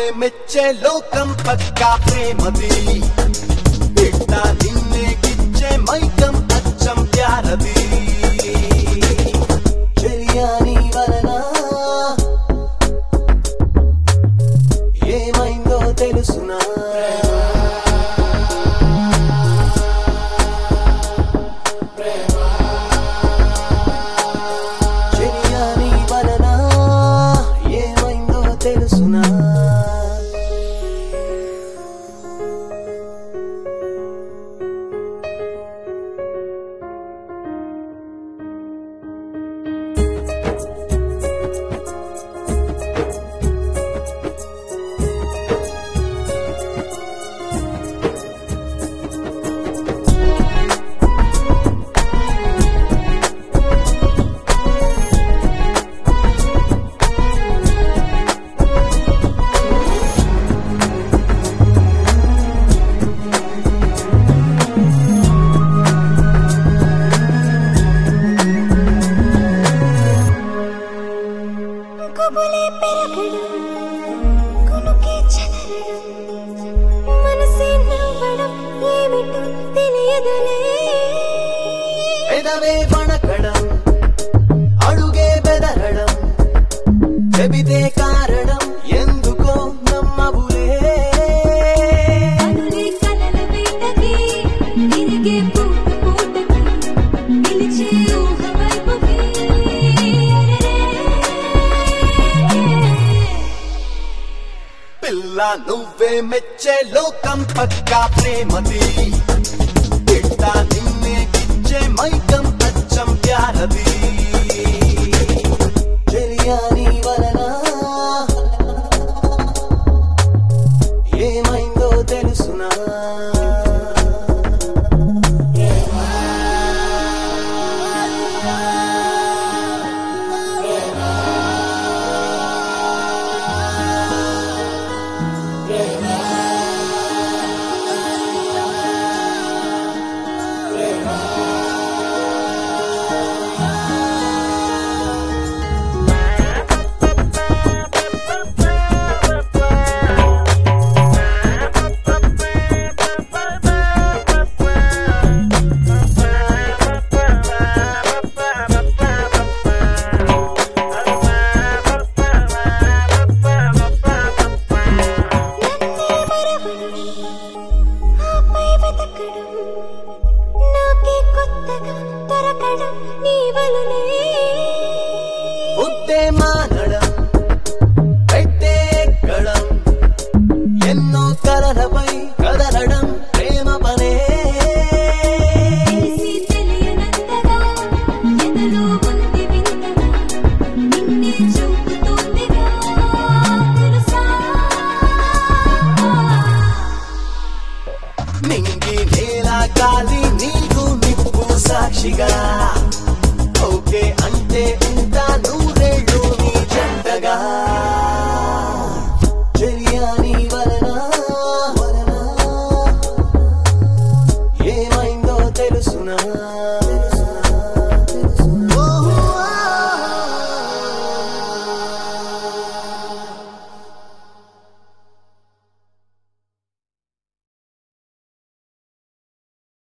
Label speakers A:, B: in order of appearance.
A: నువ్వే మెచ్చే లోకం పక్కా ప్రేమది బిడ్డా నిన్నే గిచ్చే మైకం అచ్చం ప్యారది చెలియా నీ వలన ఏమైందో తెలుసునా చెలియా నీ వలన ఏమైందో తెలుసునా
B: కబులే పెరగడం కునుకే చెదరడం మనసే నవ్వడం ఏమిటో తెలియదులే
A: పెదవే వణకడం అడుగే బెదరడం చెబితే కారణం ఎందుకో నమ్మవులే
B: అనులే కలల వేటకి తిరిగే పూట పూటకి నిలిచే ఊహ వైపుకి
A: పిల్ల నువ్వే మెచ్చే లోకం పక్కా ప్రేమది బిడ్డా నిన్నే గిచ్చే మైకం అచ్చం ప్యారది చెలియా నీ వలన ఏమైందో తెలుసునా
B: ఆపై వెతకడం నాకే కొత్తగా దొరకడం నీ వలనే
A: బుద్ధే మానడం పెట్టే ఎక్కడం ఎన్నో కలలపై కదలడం ప్రేమ పనే
B: తెలిసి తెలియనంతగా ఎదలో